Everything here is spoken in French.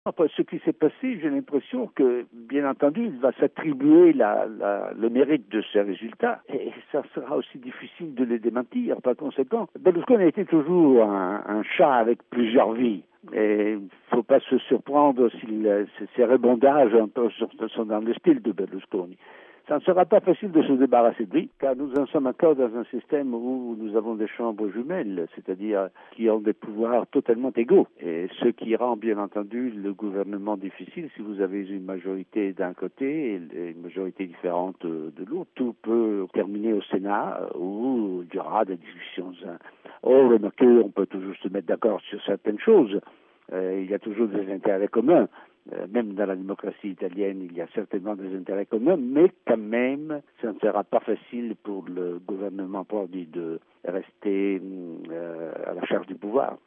Après ce qui s'est passé, j'ai l'impression que, bien entendu, il va s'attribuer le mérite de ces résultats et ça sera aussi difficile de les démentir. Par conséquent, Berlusconi a été toujours un chat avec plusieurs vies. Et il ne faut pas se surprendre si ces rebondages un peu sont dans le style de Berlusconi. Ça ne sera pas facile de se débarrasser de lui, car nous en sommes encore dans un système où nous avons des chambres jumelles, c'est-à-dire qui ont des pouvoirs totalement égaux. Et ce qui rend, bien entendu, le gouvernement difficile si vous avez une majorité d'un côté et une majorité différente de l'autre. Tout peut terminer au Sénat où il y aura des discussions. Remarquez, on peut toujours se mettre d'accord sur certaines choses. Il y a toujours des intérêts communs. Même dans la démocratie italienne, il y a certainement des intérêts communs, mais quand même, ça ne sera pas facile pour le gouvernement Prodi de rester à la charge du pouvoir.